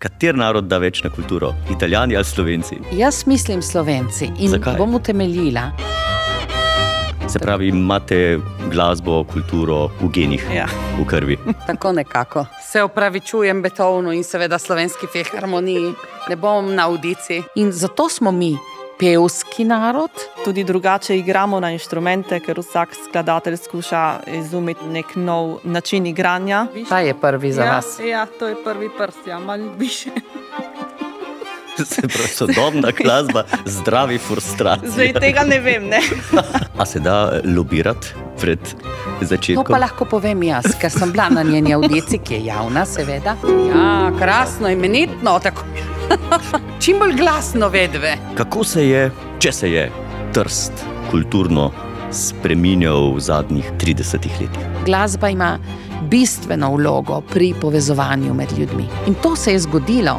Kater narod da več na kulturo? Italijani ali Slovenci? Jaz mislim Slovenci in Zakaj? bom utemeljila. Se pravi, imate glasbo, kulturo v genih, Ja. v krvi. Tako nekako. Se opravičujem Beethovnu in seveda Slovenski filharmoniji. Ne bom na audiciji. In zato smo mi pevski narod. Tudi drugače igramo na inštrumente, ker vsak skladatelj skuša izumiti nek nov način igranja. Ta je prvi za vas. Ja, to je prvi prst, ja, malo više. Se pravi, sodobna glasba, zdravi frustracije. Zdaj tega ne vem, ne. A se da lobirati pred To začetkom? pa lahko povem jaz, ker sem bila na njeni audiciji, ki je javna, seveda. Ja, krasno, imenitno, tako. Čim bolj glasno vedve. Kako se je, če se je, Trst kulturno spreminjal v zadnjih 30 letih? Glasba ima bistveno vlogo pri povezovanju med ljudmi. In to se je zgodilo.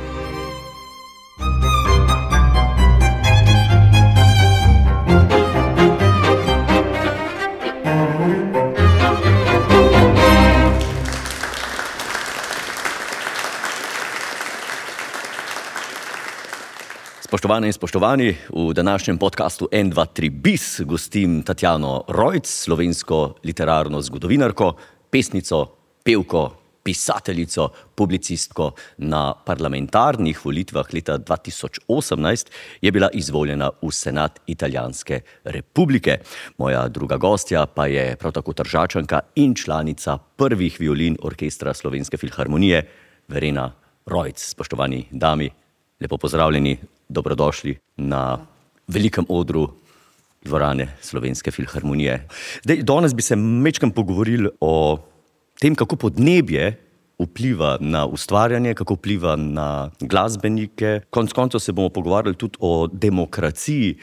Spoštovane in spoštovani, v današnjem podcastu 1, 2, 3 bis gostim Tatjano Rojc, slovensko literarno zgodovinarko, pesnico, pevko, pisateljico, publicistko. Na parlamentarnih volitvah leta 2018 je bila izvoljena v Senat Italijanske republike. Moja druga gostja pa je prav tako Tržačanka in članica prvih violin orkestra Slovenske filharmonije, Verena Rojc. Spoštovani dami, lepo pozdravljeni, dobrodošli na velikem odru dvorane Slovenske filharmonije. Danes bi se majčkeno pogovorili o tem, kako podnebje vpliva na ustvarjanje, kako vpliva na glasbenike. Konec koncev se bomo pogovarjali tudi o demokraciji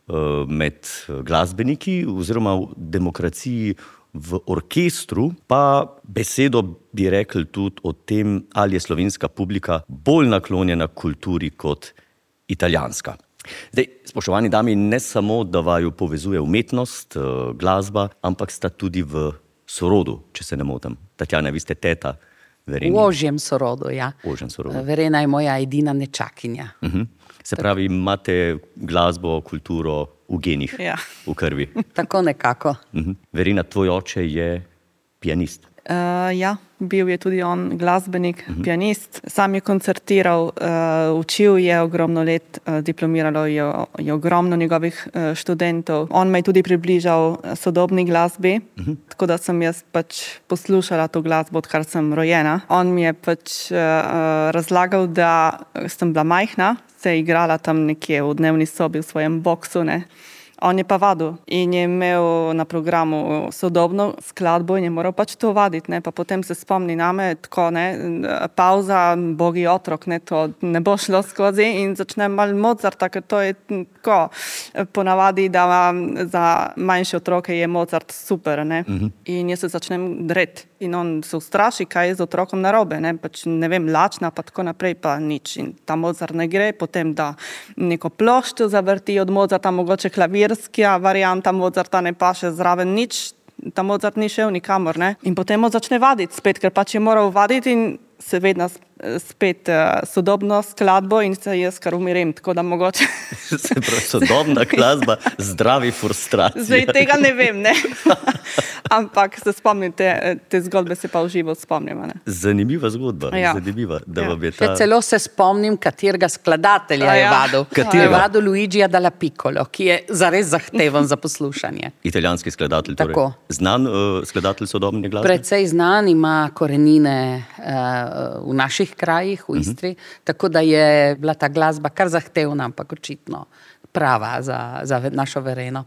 med glasbeniki oziroma o demokraciji v orkestru, pa besedo bi rekli tudi o tem, ali je slovenska publika bolj naklonjena kulturi kot italijanska. Spoštovani dami, ne samo, da vaju povezuje umetnost, glasba, ampak sta tudi v sorodu, če se ne motim. Tatjana, vi ste teta Vereni. V ožjem sorodu, ja. Ožjem sorodu. Verena je moja edina nečakinja. Se pravi, imate glasbo, kulturo v genih, Ja. v krvi. Tako nekako. Verena, tvoj oče je pianist. Ja, bil je tudi on glasbenik, pianist. Sam je koncertiral, učil je ogromno let, diplomiralo je ogromno njegovih študentov. On me je tudi približal sodobni glasbi, tako da sem jaz pač poslušala to glasbo, odkar sem rojena. On mi je pač razlagal, da sem bila majhna, se je igrala tam nekje v dnevni sobi v svojem boksu, ne. On je pa vadil in je imel na programu sodobno skladbo in je moral pač to vaditi, ne, pa potem se spomni name, tako, ne, pauza, bogi otrok, ne, to ne bo šlo skozi in začne malo Mozarta, ker to je tako, ponavadi, da za manjše otroke je Mozart super, ne, in jaz se začnem dreti in on se ustraši, kaj je z otrokom narobe, ne, pač ne vem, lačna, pa tako naprej, pa nič in ta Mozart ne gre, potem da neko ploščo zavrti od Mozarta, mogoče klavir, varianta Mozarta ne paše zraven nič, ta Mozart ni šel nikamor, ne. In potem začne vaditi spet, ker pač je moral vaditi in seveda spet sodobno skladbo in se jaz kar umirim, tako da mogoče. Se pravi, sodobna glasba, zdravi frustracije. Zdaj tega ne vem, ne. Ampak se spomnite, te zgodbe se pa v živo spomnimo, ne. Zanimiva zgodba, Ja. zanimiva, da Ja. vam je Še ta... celo se spomnim, katerega skladatelja je Ja. vadil. Katerega? Je vadil Luigija dalla Piccolo, ki je zares zahteven za poslušanje. Italijanski skladatelj, torej. Tako. Znan skladatelj sodobne glasbe? Precej znan, ima korenine v naših krajih, v Istri, tako da je bila ta glasba kar zahtevna, ampak očitno prava za našo Vereno.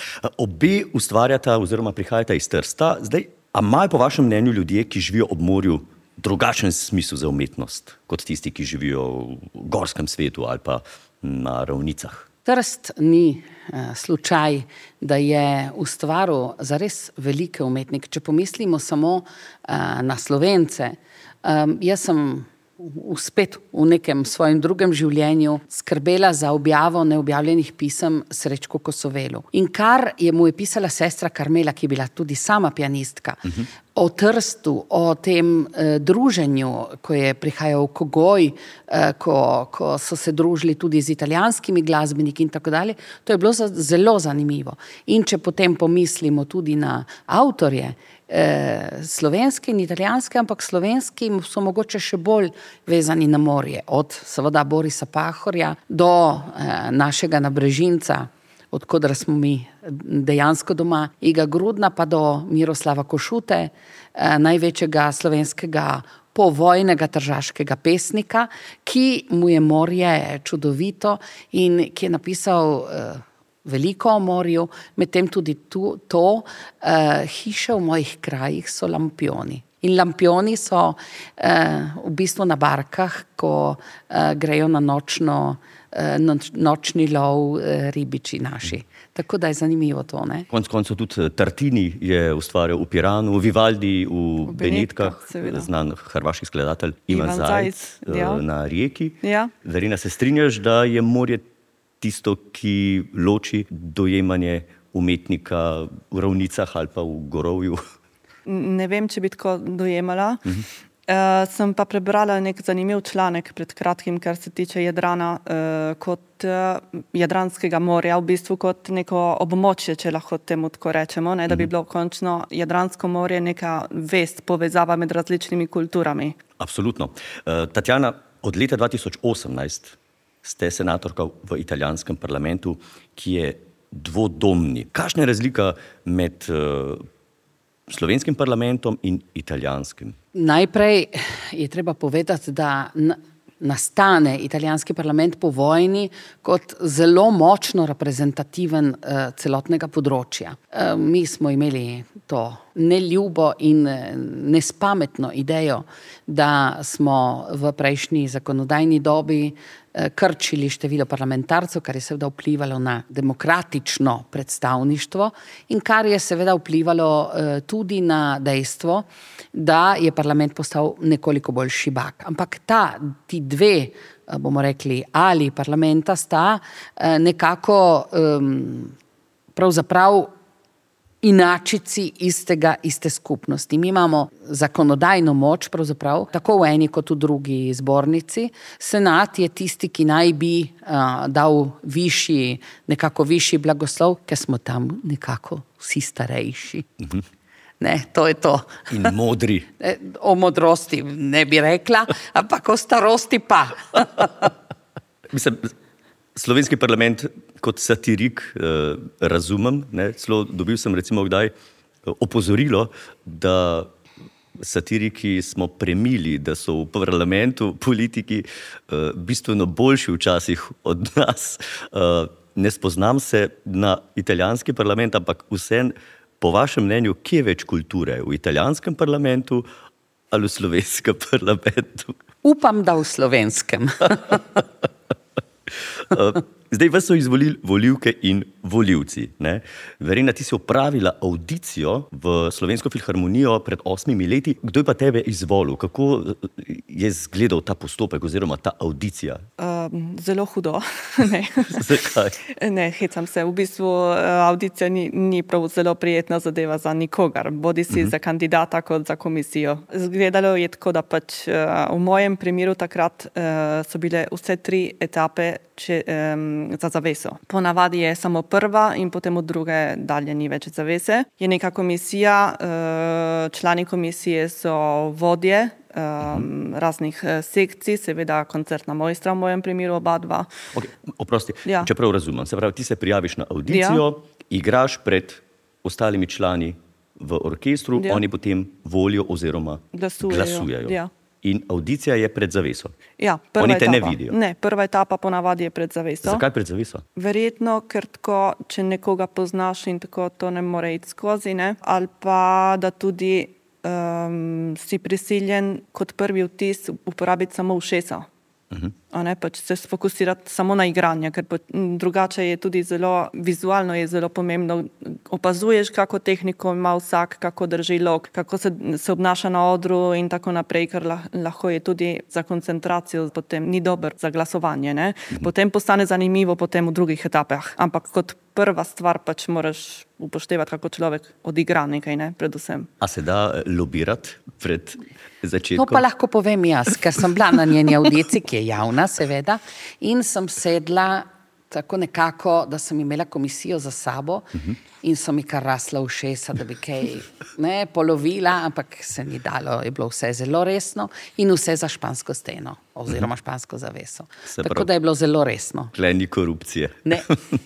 Obe ustvarjata oziroma prihajata iz Trsta. Zdaj, a imajo po vašem mnenju ljudje, ki živijo ob morju, drugačen smisel za umetnost, kot tisti, ki živijo v gorskem svetu ali pa na ravnicah? Trst ni slučaj, da je ustvaril zares velike umetnike. Če pomislimo samo na Slovence, jaz sem spet v nekem svojem drugem življenju skrbela za objavo neobjavljenih pisem Srečku Kosovelu. In kar je mu je pisala sestra Karmela, ki je bila tudi sama pianistka, o Trstu, o tem druženju, ko je prihajal Kogoj, ko so se družili tudi z italijanskimi glasbeniki in tako dalje. To je bilo zelo zanimivo. In če potem pomislimo tudi na avtorje, slovenske in italijanske, ampak slovenski so mogoče še bolj vezani na morje, od seveda Borisa Pahorja do našega Nabrežinca, odkudar smo mi dejansko doma, Iga Grudna pa do Miroslava Košute, največjega slovenskega povojnega tržaškega pesnika, ki mu je morje čudovito in ki je napisal veliko o morju, medtem tudi hiše v mojih krajih so lampioni. In lampioni so v bistvu na barkah, ko grejo na nočni lov ribiči naši. Tako da je zanimivo to, ne? Konec koncev tudi Tartini je ustvarjal v Piranu, Vivaldi v Benetkah, znan hrvaški skladatelj Ivan Zajc na Rijeki. Ja. Verena, se strinjaš, da je morje tisto, ki loči dojemanje umetnika v ravnicah ali pa v gorovju? Ne vem, če bi tako dojemala. Sem pa prebrala nek zanimiv članek pred kratkim, kar se tiče Jadrana, kot Jadranskega morja, v bistvu kot neko območje, če lahko temu tako rečemo, ne, da bi bilo končno Jadransko morje neka vez, povezava med različnimi kulturami. Absolutno. Tatjana, od leta 2018 ste senatorka v italijanskem parlamentu, ki je dvodomni. Kakšna je razlika med slovenskim parlamentom in italijanskim? Najprej je treba povedati, da nastane italijanski parlament po vojni kot zelo močno reprezentativen celotnega področja. Mi smo imeli to neljubo in nespametno idejo, da smo v prejšnji zakonodajni dobi krčili število parlamentarcev, kar je seveda vplivalo na demokratično predstavništvo in kar je seveda vplivalo tudi na dejstvo, da je parlament postal nekoliko bolj šibak. Ampak ti dve, bomo rekli, ali parlamenta sta nekako pravzaprav inačici iste skupnosti. Mi imamo zakonodajno moč, pravzaprav, tako v eni kot v drugi zbornici. Senat je tisti, ki naj bi dal nekako višji blagoslov, ker smo tam nekako vsi starejši. Ne, to je to. In modri. O modrosti ne bi rekla, ampak o starosti pa. Mislim, slovenski parlament kot satirik razumem, ne? Celo dobil sem recimo kdaj opozorilo, da satiriki smo premili, da so v parlamentu politiki bistveno boljši včasih od nas. Ne spoznam se na italijanski parlament, ampak vseeno, po vašem mnenju, kje je več kulture? V italijanskem parlamentu ali v slovenskem parlamentu? Upam, da v slovenskem. Zdaj vas so izvolili volivke in volivci. Ne? Verena, ti si opravila audicijo v Slovensko filharmonijo pred 8 leti. Kdo je pa tebe izvolil? Kako je izgledal ta postopek oziroma ta audicija? Zelo hudo. Ne. Zakaj? Ne, hecam se. V bistvu audicija ni prav zelo prijetna zadeva za nikogar, bodi si za kandidata kot za komisijo. Zgledalo je tako, da pač v mojem primeru takrat so bile vse 3 etape za zaveso. Ponavadi je samo prva in potem od druge dalje ni več zavese. Je neka komisija, člani komisije so vodje raznih sekcij, seveda koncertna mojstra v mojem primeru, oba dva. Okay, oprosti, Ja. Čeprav razumem. Se pravi, ti se prijaviš na audicijo, igraš pred ostalimi člani v orkestru, Ja. oni potem volijo oziroma glasujejo. Ja. In audicija je pred zaveso. Ja, prva Oni te ne etapa. vidijo. Ne, prva etapa ponavadi je pred zaveso. Zakaj pred zaveso? Verjetno, ker tako, če nekoga poznaš in tako to ne more iti skozi, ne? Ali pa, da tudi si prisiljen kot prvi vtis uporabiti samo ušesa. A ne, pač se sfokusirati samo na igranje, ker drugače je tudi zelo, vizualno je zelo pomembno. Opazuješ, kako tehniko ima vsak, kako drži lok, kako se obnaša na odru in tako naprej, ker lahko je tudi za koncentracijo, potem ni dober za glasovanje, ne. Potem postane zanimivo potem v drugih etapah, ampak kot prva stvar pač moraš upoštevati, kako človek odigra nekaj, ne, predvsem. A se da lobirati pred začetkom? To pa lahko povem jaz, ker sem bila na njeni avdiciji, ki je javna, seveda, in sem sedla tako nekako, da sem imela komisijo za sabo in so mi kar rasla ušesa, da bi kaj polovila, ampak se ni dalo, je bilo vse zelo resno in vse za špansko steno oziroma špansko zaveso. Tako da je bilo zelo resno. Tule ni korupcije. Ne.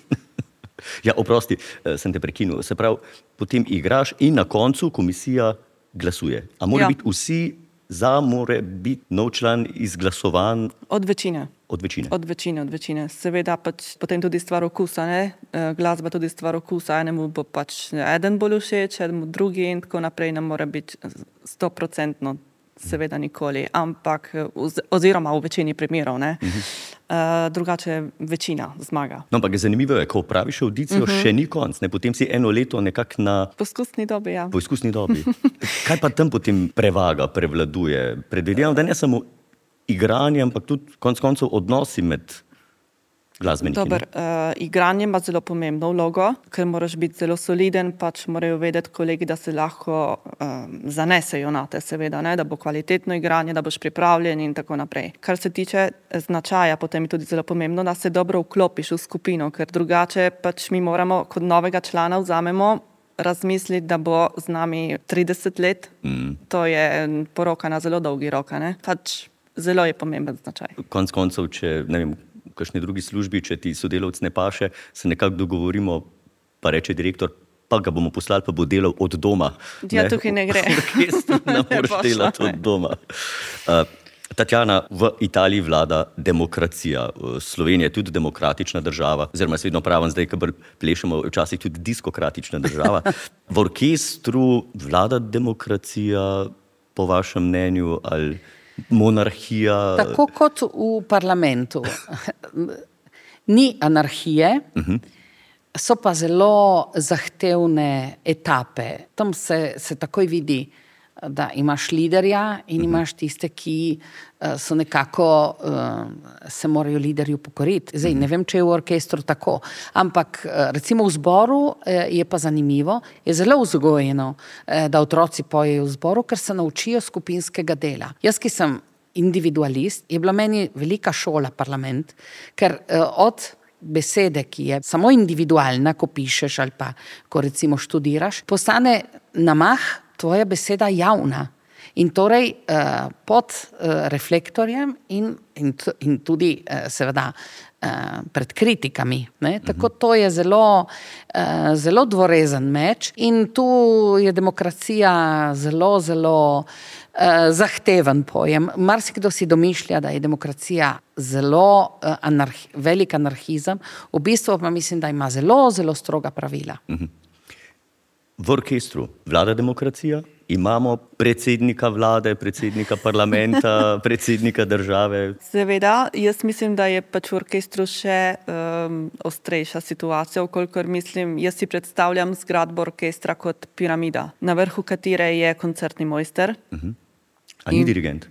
Ja, oprosti, sem te prekinil. Se pravi, potem igraš in na koncu komisija glasuje. A mora biti vsi za, mora biti nov član izglasovan? Od večine. Od večine? Od večine. Seveda pač potem tudi stvar okusa, ne? Glasba tudi stvar okusa. Enemu bo pač eden bolj všeč, enemu drugi in tako naprej, ne more biti 100%, seveda nikoli. Ampak, oziroma v večini primerov, ne? Drugače večina zmaga. No, ampak zanimivo je, ko praviš audicijo, še ni konc, ne? Potem si eno leto nekako na... Poskusni dobi, ja. Poskusni dobi. Kaj pa tam potem prevladuje? Predvidevam, da ne samo igranje, ampak tudi konec koncev odnosi med glasbeniki. Dober, igranje ima zelo pomembno vlogo, ker moraš biti zelo soliden, pač morajo vedeti kolegi, da se lahko zanesejo na te, seveda, ne? Da bo kvalitetno igranje, da boš pripravljen in tako naprej. Kar se tiče značaja, potem je tudi zelo pomembno, da se dobro vklopiš v skupino, ker drugače pač mi moramo kot novega člana vzamemo razmisliti, da bo z nami 30 let. To je poroka na zelo dolgi rok, ne? Pač zelo je pomemben značaj. Konec koncev, če, ne vem, v kakšni drugi službi, če ti sodelavec ne paše, se nekako dogovorimo, pa reče direktor, pa ga bomo poslali, pa bo delal od doma. Ja, tukaj ne gre. Ne moreš delati od doma. Tatjana, v Italiji vlada demokracija. Slovenija je tudi demokratična država, oziroma jaz vedno pravim zdaj, ko plešemo, včasih tudi diskokratična država. V orkestru vlada demokracija, po vašem mnenju, ali monarhija? Tako kot v parlamentu. Ni anarhije, so pa zelo zahtevne etape. Tam se takoj vidi, da imaš liderja in imaš tiste, ki so nekako, se morajo liderju pokoriti. Zdaj, ne vem, če je v orkestru tako, ampak recimo v zboru je pa zanimivo, je zelo vzgojeno, da otroci pojejo v zboru, ker se naučijo skupinskega dela. Jaz, ki sem individualist, je bila meni velika šola parlament, ker od besede, ki je samo individualna, ko pišeš ali pa ko recimo študiraš, postane namah tvoja beseda javna. In torej pod reflektorjem in tudi seveda pred kritikami. Ne? Tako to je zelo dvorezen meč in tu je demokracija zelo zahteven pojem. Marsikdo si domišlja, da je demokracija zelo velik anarhizem, v bistvu pa mislim, da ima zelo stroga pravila. V orkestru vlada demokracija? Imamo predsednika vlade, predsednika parlamenta, predsednika države? Seveda, jaz mislim, da je pač v orkestru še ostrejša situacija, kolikor mislim, jaz si predstavljam zgradbo orkestra kot piramida, na vrhu katere je koncertni mojster. A ni dirigent?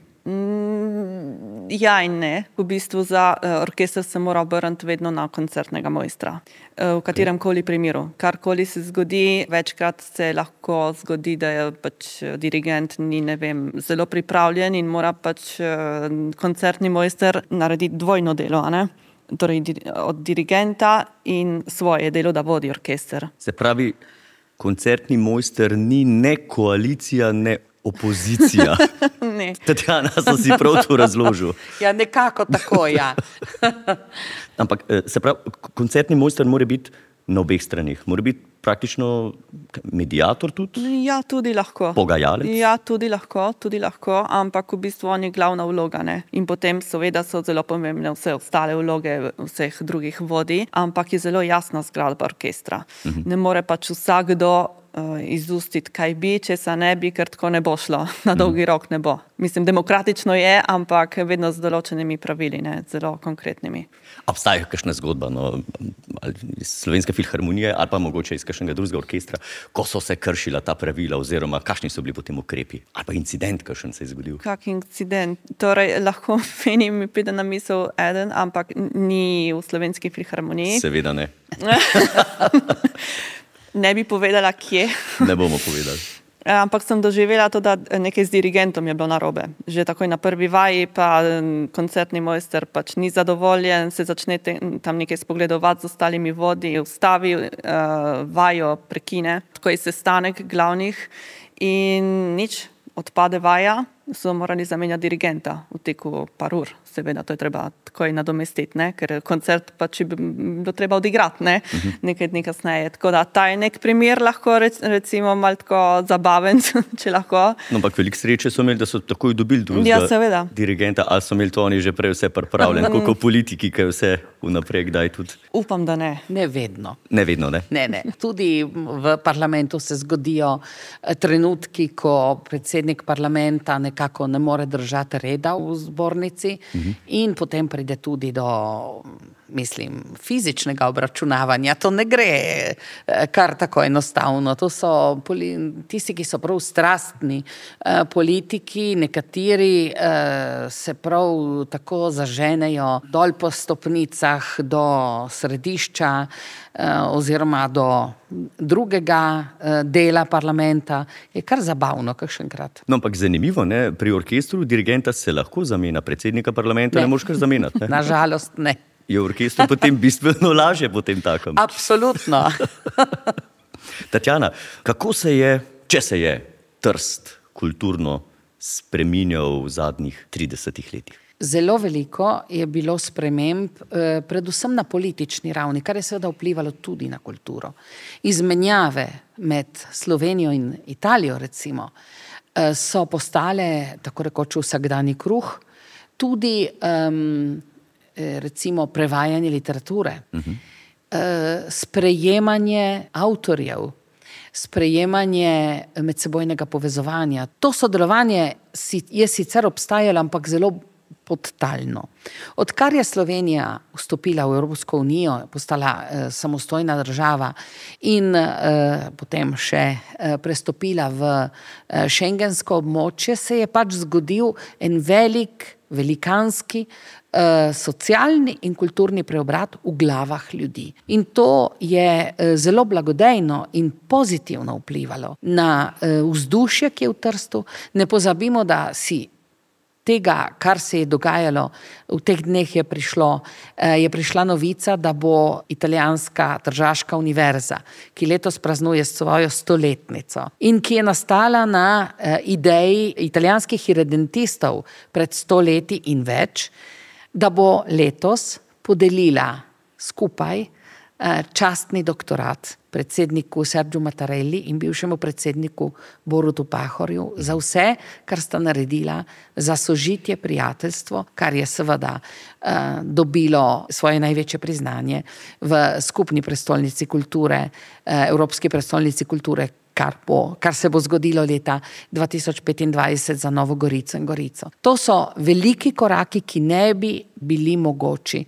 Ja in ne. V bistvu za orkester se mora obrniti vedno na koncertnega mojstra. V katerem koli primeru. Karkoli se zgodi, večkrat se lahko zgodi, da je pač dirigent ni, ne vem, zelo pripravljen in mora pač koncertni mojster narediti dvojno delo, a ne? Torej od dirigenta in svoje delo, da vodi orkester. Se pravi, koncertni mojster ni ne koalicija, ne opozicija. Ne. Tatjana, sem si prav to razložil. Ja, nekako tako, ja. Ampak, se pravi, koncertni mojster mora biti na obeh stranih. Mora biti praktično mediator tudi? Ja, tudi lahko. Pogajalec? Ja, tudi lahko, ampak v bistvu on je glavna vloga, ne. In potem seveda so zelo pomembne vse ostale vloge vseh drugih vodij, ampak je zelo jasna zgradba orkestra. Ne more pač vsakdo izustiti, kaj bi, česa ne bi, ker tako ne bo šlo, na dolgi rok ne bo. Mislim, demokratično je, ampak vedno z določenimi pravili, ne, zelo konkretnimi. Obstaja kakšna zgodba, ali iz Slovenske filharmonije, ali pa mogoče iz kakšnega drugega orkestra, ko so se kršila ta pravila, oziroma kakšni so bili potem ukrepi, ali pa incident, kakšen se je zgodil? Kak incident? Torej, lahko meni mi pride na misel eden, ampak ni v Slovenski filharmoniji. Seveda ne. Ne bi povedala, kje. Ne bomo povedali. Ampak sem doživela to, da nekaj z dirigentom je bilo narobe. Že takoj na prvi vaji pa koncertni mojster pač ni zadovoljen, se začne tam nekaj spogledovati z ostalimi vodji, ustavi vajo, prekine. Tako je sestanek glavnih in nič, odpade vaja, so morali zamenjati dirigenta v teku par ur. Seveda, to je treba takoj nadomestiti, ne? Ker koncert pač bi bilo treba odigrati, ne? Nekaj dni kasneje. Tako da ta je nek primer lahko recimo malo tako zabaven, če lahko. No, ampak veliko sreče so imeli, da so takoj dobili drugega dirigenta, ali so imeli to oni že prej vse pripravljeno, kot politiki, ki je vse vnaprej kdaj tudi? Upam, da ne. Ne vedno. Ne vedno, ne? Ne. Tudi v parlamentu se zgodijo trenutki, ko predsednik parlamenta nekako ne more držati reda v zbornici in potem pride tudi do, mislim, fizičnega obračunavanja. To ne gre kar tako enostavno. To so tisti, ki so prav strastni politiki, nekateri se prav tako zaženejo dol po stopnicah do središča oziroma do drugega dela parlamenta. Je kar zabavno kakšenkrat. No, ampak zanimivo, ne? Pri orkestru dirigenta se lahko zamenja, predsednika parlamenta ne moreš kar zamenjati, ne? Nažalost ne. Je v orkestru potem bistveno lažje potem takem. Absolutno. Tatjana, kako se je, če se je Trst kulturno spreminjal v zadnjih 30 letih? Zelo veliko je bilo sprememb, predvsem na politični ravni, kar je seveda vplivalo tudi na kulturo. Izmenjave med Slovenijo in Italijo, recimo, so postale tako rekoč vsakdanji kruh, tudi recimo prevajanje literature, sprejemanje avtorjev, sprejemanje medsebojnega povezovanja. To sodelovanje je sicer obstajalo, ampak zelo podtalno. Odkar je Slovenija vstopila v Evropsko unijo, postala samostojna država in potem še prestopila v šengensko območje, se je pač zgodil en velikanski socialni in kulturni preobrat v glavah ljudi. In to je zelo blagodejno in pozitivno vplivalo na vzdušje, ki je v Trstu. Ne pozabimo, da si tega, kar se je dogajalo v teh dneh, je prišla novica, da bo italijanska tržaška univerza, ki letos praznuje svojo 100-letnico in ki je nastala na ideji italijanskih irredentistov pred 100 leti in več, da bo letos podelila skupaj častni doktorat predsedniku Sergiu Mattarelli in bivšemu predsedniku Borutu Pahorju za vse, kar sta naredila za sožitje, prijateljstvo, kar je seveda dobilo svoje največje priznanje v skupni prestolnici kulture, Evropski prestolnici kulture, kar se bo zgodilo leta 2025 za Novo Gorico in Gorico. To so veliki koraki, ki ne bi bili mogoči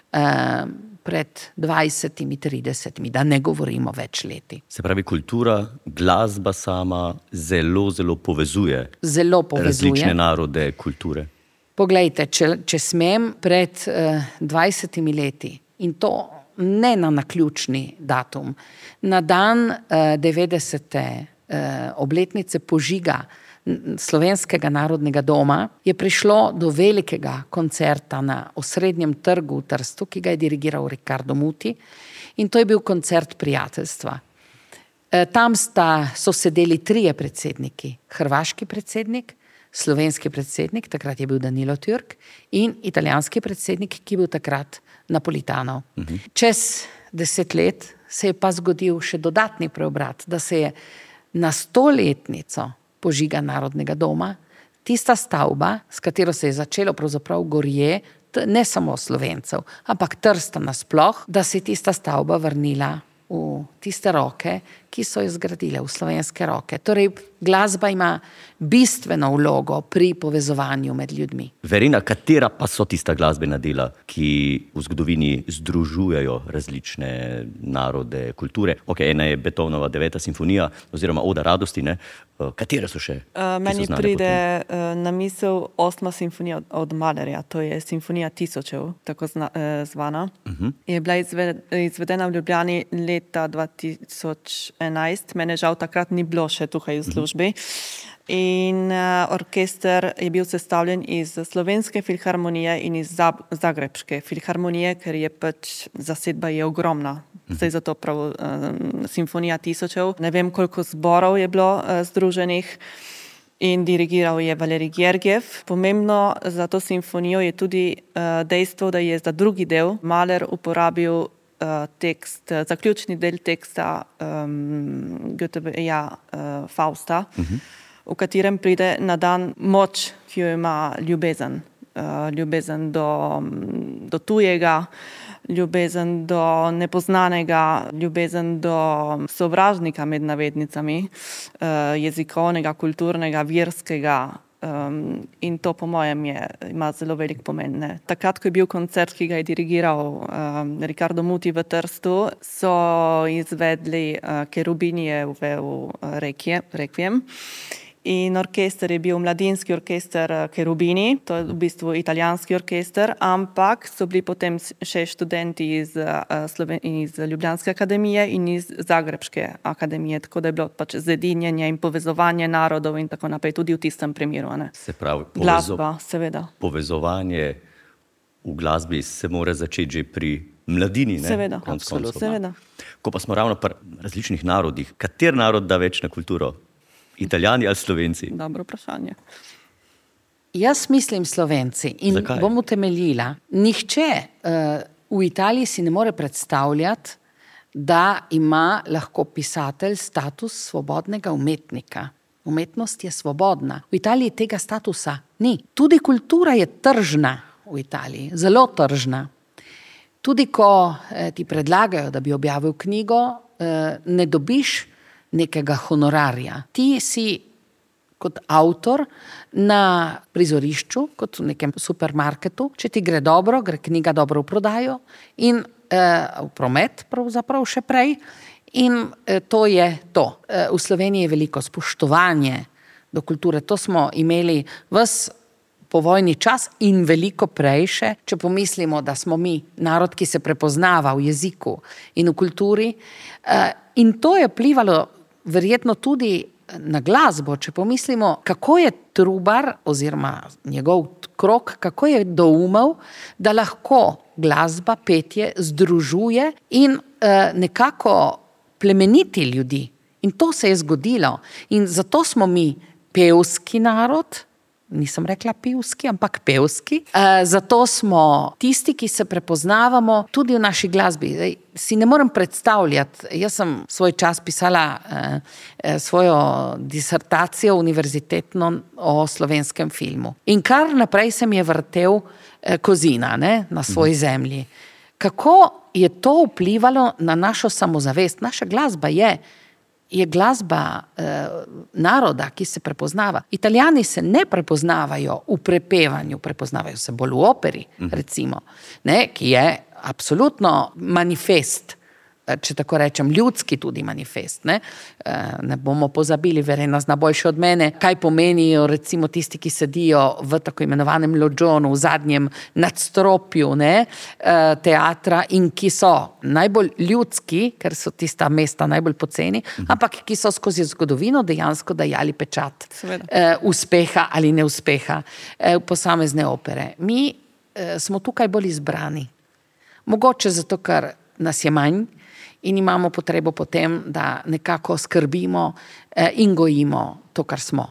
pred 20-30, da ne govorimo več leti. Se pravi, kultura, glasba sama zelo povezuje. Zelo povezuje. Različne narode, kulture. Poglejte, če smem, pred 20 leti, in to ne na naključni datum, na dan 90. Obletnice požiga Slovenskega narodnega doma, je prišlo do velikega koncerta na osrednjem trgu v Trstu, ki ga je dirigiral Riccardo Muti, in to je bil koncert prijateljstva. Tam so sedeli 3 predsedniki, hrvaški predsednik, slovenski predsednik, takrat je bil Danilo Türk, in italijanski predsednik, ki je bil takrat Napolitanov. Čez 10 let se je pa zgodil še dodatni preobrat, da se je na 100-letnico požiga Narodnega doma, tista stavba, s katero se je začelo pravzaprav gorje, ne samo Slovencev, ampak Trsta nasploh, da se je tista stavba vrnila v tiste roke, ki so jo zgradile v slovenske roke. Torej, glasba ima bistveno vlogo pri povezovanju med ljudmi. Verena, katera pa so tista glasbena dela, ki v zgodovini združujejo različne narode, kulture? Ok, ena je Beethovenova 9. simfonija oziroma Oda radosti, ne? Katere so še? Meni pride na misel 8. simfonija od Mahlerja, to je Simfonija tisočev, tako zvana. Je bila izvedena v Ljubljani leta 2011. Mene žal takrat ni bilo še tukaj v službi. In orkester je bil sestavljen iz Slovenske filharmonije in iz Zagrebške filharmonije, ker je pač zasedba je ogromna. Zdaj zato prav Simfonija tisočev. Ne vem, koliko zborov je bilo združenih in dirigiral je Valerij Gergiev. Pomembno za to simfonijo je tudi dejstvo, da je za drugi del Mahler uporabil tekst, zaključni del teksta Fausta, v katerem pride na dan moč, ki jo ima ljubezen. Ljubezen do tujega, ljubezen do nepoznanega, ljubezen do sovražnika med navednicami, jezikovnega, kulturnega, verskega. In to po mojem ima zelo velik pomen. Ne. Takrat, ko je bil koncert, ki ga je dirigiral Riccardo Muti v Trstu, so izvedli Cherubinijev Requiem. In orkester je bil mladinski orkester Cherubini, to je v bistvu italijanski orkester, ampak so bili potem še študenti iz Ljubljanske akademije in iz Zagrebške akademije, tako da je bilo pač zedinjenje in povezovanje narodov in tako naprej, tudi v tistem primeru. Ne. Se pravi, glasba, seveda. Povezovanje v glasbi se mora začeti že pri mladini, ne? Seveda, Konec. Seveda. Ko pa smo ravno pri različnih narodih, kater narod da več na kulturo? Italijani ali Slovenci? Dobro vprašanje. Jaz mislim Slovenci in Zakaj? Bom utemeljila. Nihče v Italiji si ne more predstavljati, da ima lahko pisatelj status svobodnega umetnika. Umetnost je svobodna. V Italiji tega statusa ni. Tudi kultura je tržna v Italiji, zelo tržna. Tudi ko ti predlagajo, da bi objavil knjigo, ne dobiš nekega honorarja. Ti si kot avtor na prizorišču, kot v nekem supermarketu. Če ti gre dobro, gre knjiga dobro v prodajo in v promet pravzaprav še prej. In to je to. V Sloveniji je veliko spoštovanje do kulture. To smo imeli ves povojni čas in veliko prej še, če pomislimo, da smo mi narod, ki se prepoznava v jeziku in v kulturi. In to je vplivalo verjetno tudi na glasbo, če pomislimo, kako je Trubar oziroma njegov krog, kako je doumel, da lahko glasba, petje združuje in nekako plemeniti ljudi. In to se je zgodilo. In zato smo mi pevski narod, nisem rekla pivski, ampak pevski. Zato smo tisti, ki se prepoznavamo tudi v naši glasbi. Zdaj, si ne morem predstavljati, jaz sem svoj čas pisala svojo disertacijo univerzitetno o slovenskem filmu. In kar naprej se mi je vrtel Kozina, ne, na svoji zemlji. Kako je to vplivalo na našo samozavest? Naša glasba je glasba naroda, ki se prepoznava. Italijani se ne prepoznavajo v prepevanju, prepoznavajo se bolj v operi, recimo, ne, ki je absolutno manifest, če tako rečem, ljudski tudi manifest. Ne bomo pozabili, Verena zna boljše od mene, kaj pomenijo recimo tisti, ki sedijo v tako imenovanem loggionu, v zadnjem nadstropju teatra in ki so najbolj ljudski, ker so tista mesta najbolj poceni, ampak ki so skozi zgodovino dejansko dajali pečat uspeha ali neuspeha posamezne opere. Mi smo tukaj bolj izbrani. Mogoče zato, ker nas je manj, in imamo potrebo potem, da nekako skrbimo in gojimo to, kar smo.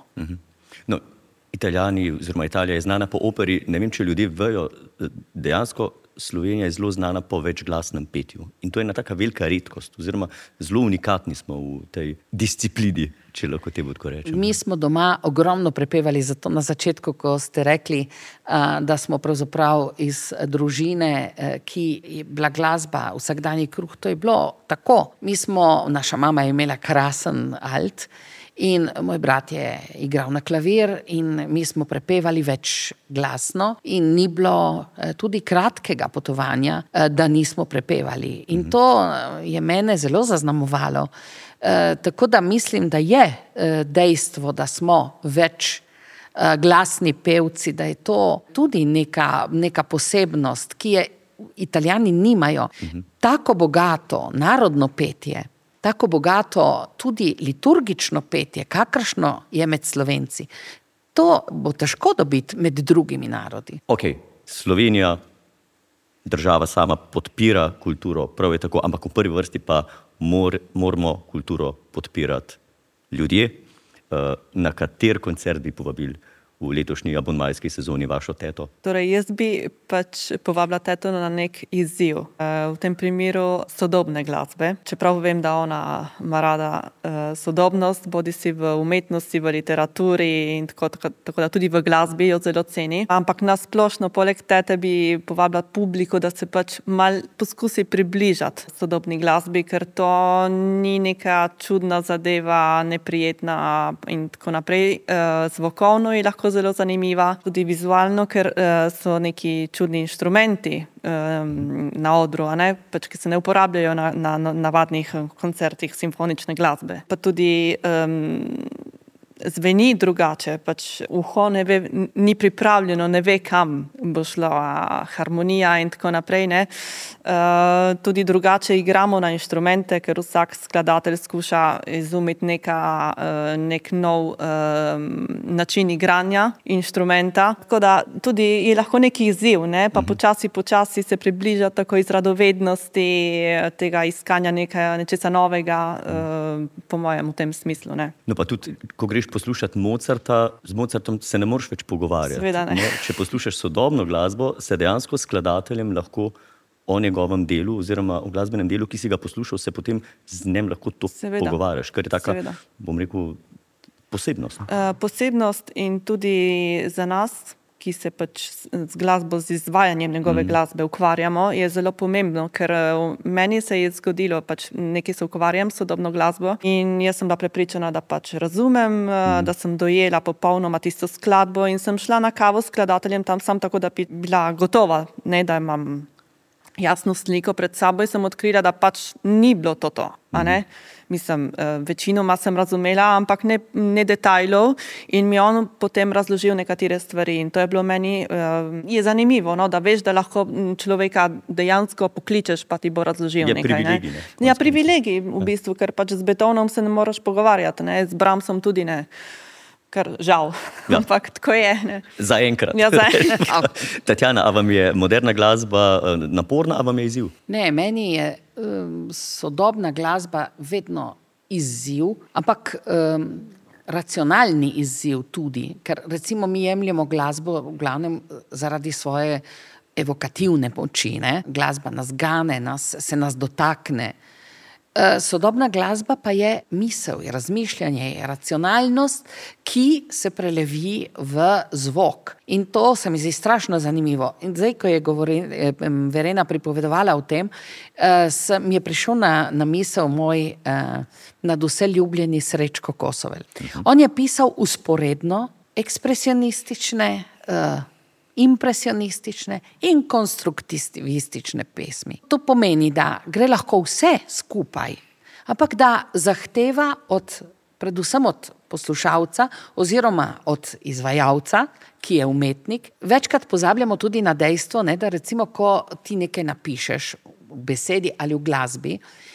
No, Italijani oziroma Italija je znana po operi, ne vem, če ljudje vejo, dejansko Slovenija je zelo znana po večglasnem petju. In to je ena taka velika redkost, oziroma zelo unikatni smo v tej disciplini, če lahko temu tako rečem. Mi smo doma ogromno prepevali, zato na začetku, ko ste rekli, da smo pravzaprav iz družine, ki je bila glasba vsakdanji kruh, to je bilo tako. Naša mama je imela krasen alt in moj brat je igral na klavir in mi smo prepevali več glasno in ni bilo tudi kratkega potovanja, da nismo prepevali. In to je mene zelo zaznamovalo. Tako da mislim, da je dejstvo, da smo več glasni pevci, da je to tudi neka posebnost, ki je Italijani nimajo. Tako bogato narodno petje, tako bogato tudi liturgično petje, kakršno je med Slovenci. To bo težko dobiti med drugimi narodi. Ok, Slovenija, država sama podpira kulturo, prav je tako, ampak v prvi vrsti pa moramo kulturo podpirati ljudje. Na kater koncert bi povabili v letošnji abonmajski sezoni vašo teto? Torej, jaz bi povabila teto na nek izziv. V tem primeru sodobne glasbe. Čeprav vem, da ona ima rada sodobnost, bodisi v umetnosti, v literaturi in tako da tudi v glasbi jo zelo ceni. Ampak na splošno, poleg tete bi povabila publiko, da se mal poskusi približati sodobni glasbi, ker to ni neka čudna zadeva, neprijetna in tako naprej. Zvokovno je lahko zelo zanimiva, tudi vizualno, ker so neki čudni inštrumenti na odru, ki se ne uporabljajo na navadnih koncertih simfonične glasbe. Pa tudi zveni drugače, uho ni pripravljeno, ne ve, kam bo šla harmonija in tako naprej. Tudi drugače igramo na inštrumente, ker vsak skladatelj skuša izumiti nek nov način igranja inštrumenta. Tako da tudi je lahko neki izziv, pa počasi se približa tako iz radovednosti, tega iskanja nečesa novega, po mojem v tem smislu. No pa tudi, ko greš poslušati Mozarta, z Mozartom se ne moreš več pogovarjati. Seveda ne. Če poslušaš sodobno glasbo, se dejansko s skladateljem lahko o njegovem delu oziroma o glasbenem delu, ki si ga poslušal, se potem z njim lahko pogovarjaš, kar je taka, bom rekel, posebnost. Posebnost in tudi za nas, ki se z glasbo, z izvajanjem njegove glasbe ukvarjamo, je zelo pomembno, ker meni se je zgodilo, nekaj se ukvarjam s sodobno glasbo in jaz sem bila prepričana, da razumem, da sem dojela popolnoma tisto skladbo in sem šla na kavo s skladateljem tam sam tako, da bi bila gotova, da imam jasno sliko pred sabo in sem odkrila, da ni bilo to. Mislim, večinoma sem razumela, ampak ne detajlov in mi on potem razložil nekatere stvari in to je bilo meni, je zanimivo, da veš, da lahko človeka dejansko pokličeš, pa ti bo razložil nekaj. Privilegij, ne? Ja, privilegij v bistvu, ker z betonom se ne moreš pogovarjati, z Brahmsom tudi ne. Kar žal, ampak tako je. Zaenkrat. Ja, zaenkrat. Tatjana, a vam je moderna glasba naporna, a vam je izziv? Ne, meni je sodobna glasba vedno izziv, ampak racionalni izziv tudi, ker recimo mi jemljemo glasbo v glavnem zaradi svoje evokativne moči. Glasba nas gane, se nas dotakne. Sodobna glasba pa je misel, je razmišljanje, je racionalnost, ki se prelevi v zvok. In to se mi zdi strašno zanimivo. In zdaj, ko je Verena pripovedovala o tem, mi je prišel na misel moj nadvse ljubljeni Srečko Kosovel. On je pisal vzporedno ekspresionistične, impresionistične in konstruktivistične pesmi. To pomeni, da gre lahko vse skupaj, ampak da zahteva predvsem od poslušalca oziroma od izvajalca, ki je umetnik. Večkrat pozabljamo tudi na dejstvo, da recimo, ko ti nekaj napišeš v besedi ali v glasbi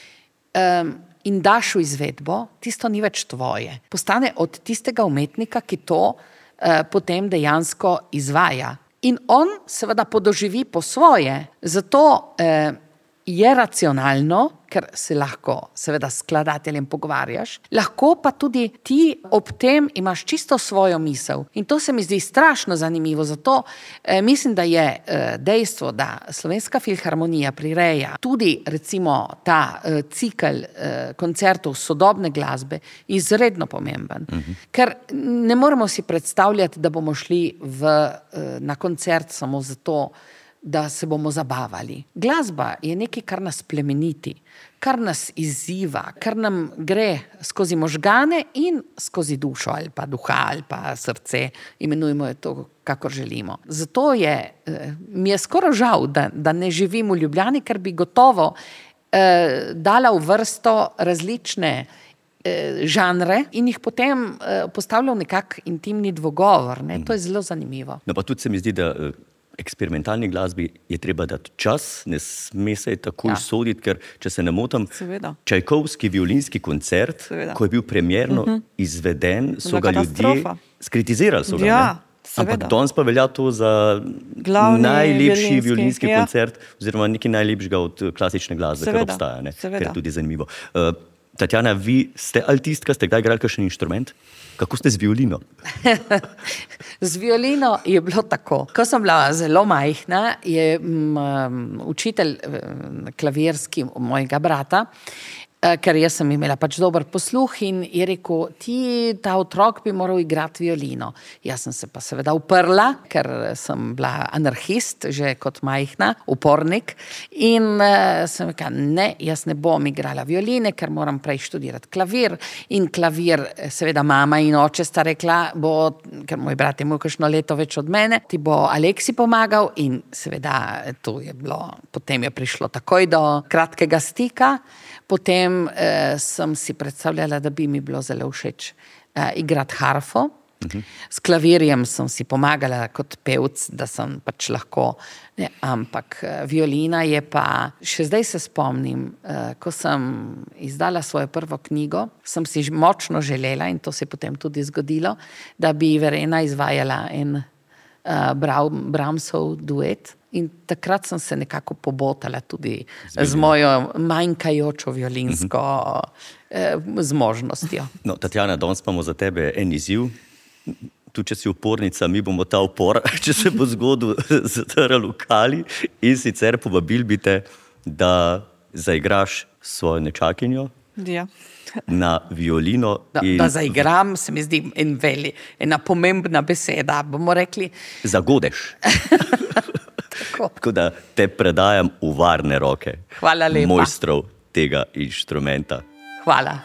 in daš v izvedbo, tisto ni več tvoje. Postane od tistega umetnika, ki to potem dejansko izvaja. In on seveda podoživi po svoje. Zato je racionalno, ker se lahko seveda s skladateljem pogovarjaš, lahko pa tudi ti ob tem imaš čisto svojo misel. In to se mi zdi strašno zanimivo, zato mislim, da je dejstvo, da Slovenska filharmonija prireja tudi recimo ta cikel koncertov sodobne glasbe izredno pomemben. Ker ne moremo si predstavljati, da bomo šli na koncert samo zato, da se bomo zabavali. Glasba je nekaj, kar nas plemeniti, kar nas izziva, kar nam gre skozi možgane in skozi dušo ali pa duha ali pa srce, imenujemo to, kakor želimo. Zato mi je skoraj žal, da ne živim v Ljubljani, ker bi gotovo dala v vrsto različne žanre in jih potem postavljal nekak intimni dvogovor. To je zelo zanimivo. No pa tudi se mi zdi, da eksperimentalni glasbi je treba dati čas, ne sme se takoj soditi, ker, če se ne motim, Čajkovski violinski koncert, ko je bil premierno izveden, so ga ljudje skritizirali. So ga, ampak danes pa velja to za najlepši violinski koncert oziroma nekaj najlepšega od klasične glasbe, kar obstaja, kar je tudi zanimivo. Tatjana, vi ste altistka, ste kdaj igrali kakšen inštrument? Kako ste z violino? Z violino je bilo tako. Ko sem bila zelo majhna, je učitelj klavirski mojega brata, ker jaz sem imela pač dober posluh in je rekel, ta otrok bi moral igrati violino. Jaz sem se pa seveda uprla, ker sem bila anarhist, že kot majhna, upornik in sem rekla, ne, jaz ne bom igrala violine, ker moram prej študirati klavir in klavir, seveda mama in oče sta rekla, ker moj brat je imel kakšno leto več od mene, ti bo Aleksi pomagal in seveda to je bilo, potem je prišlo takoj do kratkega stika. Potem sem si predstavljala, da bi mi bilo zelo všeč igrati harfo. S klavirjem sem si pomagala kot pevc, da sem pač lahko, ampak violina je pa, še zdaj se spomnim, ko sem izdala svojo prvo knjigo, sem si močno želela, in to se je potem tudi zgodilo, da bi Verena izvajala en Brahmsov duet. In takrat sem se nekako pobotala tudi z mojo manjkajočo violinsko zmožnostjo. No, Tatjana, danes imamo za tebe en izziv. Tu, če si upornica, mi bomo ta upor, če se bo zgodil, zatrl v kali in sicer povabil bi te, da zaigraš svojo nečakinjo na violino. Da zaigram, se mi zdi ena pomembna beseda, bomo rekli. Zagodeš. Tako da te predajam v varne roke. Hvala lepa. Mojstrov tega inštrumenta. Hvala.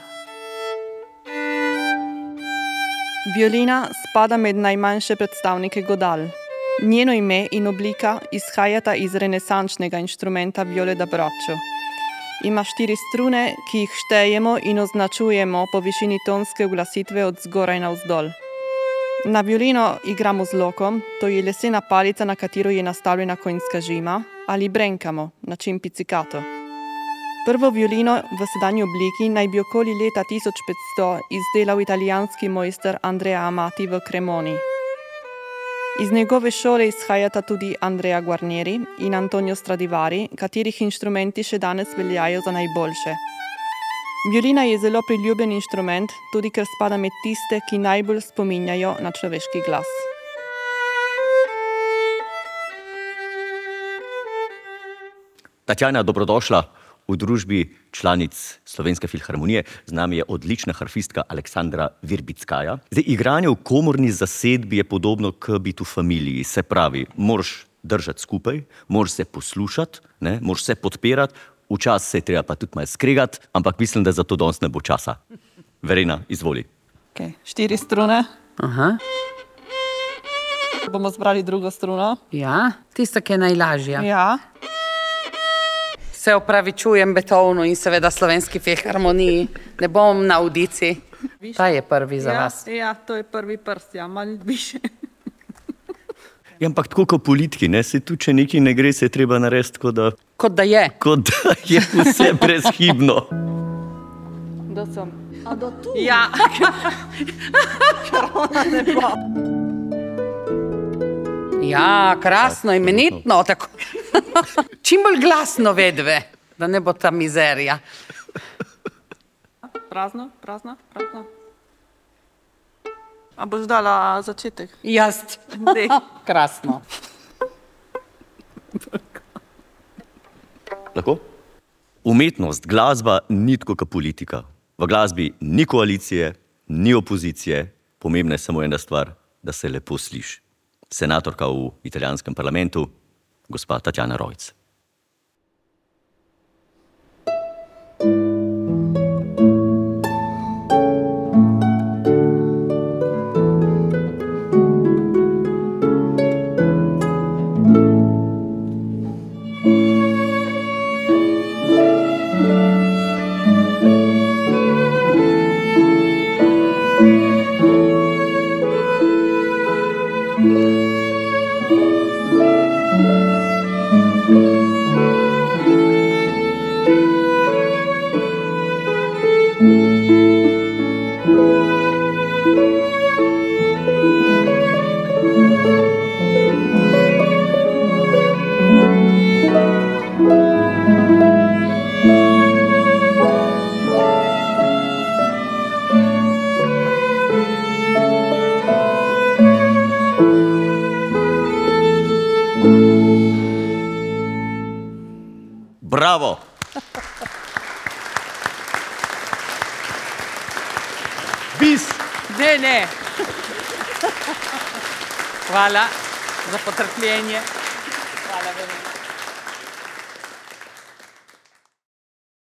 Violina spada med najmanjše predstavnike godal. Njeno ime in oblika izhajata iz renesančnega inštrumenta viole da braccio. Ima 4 strune, ki jih štejemo in označujemo po višini tonske uglasitve od zgoraj navzdol. Na violino igramo z lokom, to je lesena palica, na katero je nastavljena konjska žima, ali brenkamo, način pizzicato. Prvo violino v sedanji obliki naj bi okoli leta 1500 izdelal italijanski mojster Andrea Amati v Cremoni. Iz njegove šole izhajata tudi Andrea Guarnieri in Antonio Stradivari, katerih inštrumenti še danes veljajo za najboljše. Violina je zelo priljubljen inštrument, tudi ker spada med tiste, ki najbolj spominjajo na človeški glas. Tatjana, dobrodošla v družbi članic Slovenske filharmonije. Z nami je odlična harfistka Aleksandra Virbickaja. Zdaj, igranje v komorni zasedbi je podobno k biti v familiji. Se pravi, moraš držati skupaj, moraš se poslušati, moraš se podpirati, včasih se je treba pa tudi malo skregati, ampak mislim, da za to danes ne bo časa. Verena, izvoli. 4 strune. Bomo zbrali drugo struno. Ja, tista, ki je najlažja. Ja. Se opravičujem Beethovnu in seveda Slovenski filharmoniji. Ne bom na audiciji. Ta je prvi za vas. Ja, to je prvi prst, malo više. Ja, ampak tako kot politiki, se tu, če nekaj ne gre, se je treba narediti, kot da je. Kot da je vse brezhibno. Da sem. A da tu? Ja. Čarona ne bo. Ja, krasno, imenitno, tako. Čim bolj glasno vedve. da ne bo ta mizerija. Prazno. A boš dala začetek? Jaz. Dej. Krasno. Lahko? Umetnost, glasba ni tako kot politika. V glasbi ni koalicije, ni opozicije, pomembna je samo ena stvar, da se lepo sliši. Senatorka v italijanskem parlamentu, gospa Tatjana Rojc. Bravo! Bis! Ne. Hvala za potrpljenje. Hvala veliko.